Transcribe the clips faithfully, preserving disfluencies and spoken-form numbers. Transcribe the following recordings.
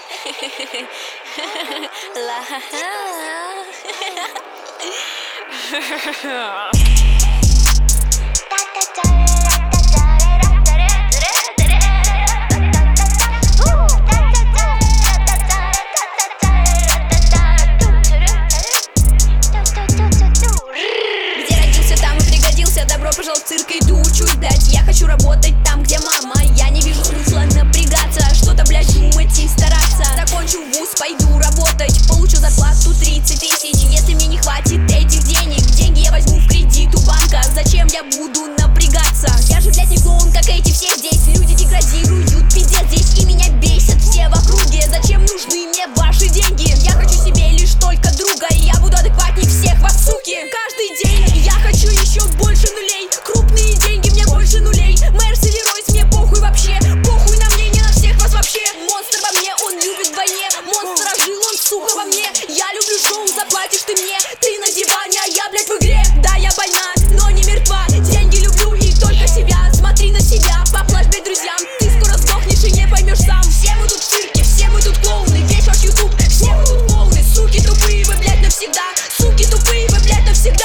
Добро пожаловать в цирк, иду чуть дать. Я хочу работать там, где мама. Я не вижу смысла напрягаться, что-то, блядь, думать и стараться. Закончу вуз, пойду работать, получу зарплату тридцать тысяч. Если мне не хватит этих денег, деньги я возьму в кредит у банка. Зачем я буду напрягаться? Я же, блядь, не клоун, как эти все здесь. Люди деградируют, пиздец здесь, и меня бесят все в округе. Зачем нужны мне ваши деньги? Я хочу себе лишь только друга, и я буду адекватней всех вас, суки. Каждый день я хочу еще больше нулей. Крупные деньги, мне больше нулей. Мерс или Ройс, мне похуй вообще. Похуй на мнение, на всех вас вообще. Монстр во мне, он любит вдвойне. Монстр ожил, он, сука, во мне. Я люблю шоу, заплатишь ты мне. Ты на диване, а я, блядь, в игре. Да, я больна, но не мертва. Деньги люблю и только себя. Смотри на себя, поплачь, блядь, друзьям. Ты скоро сдохнешь и не поймешь сам. Все мы тут в цирке, все мы тут клоуны. Весь ваш ютуб, все мы тут клоуны. Суки тупые, вы, блядь, навсегда. Суки тупые, вы, блядь, навсегда.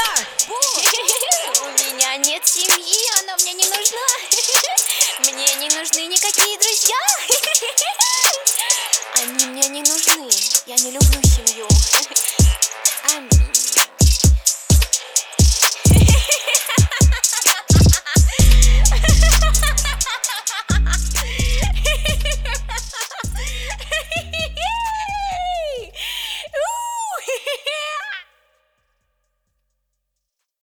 У меня нет семьи, она мне не нужна. Мне не нужны никакие друзья.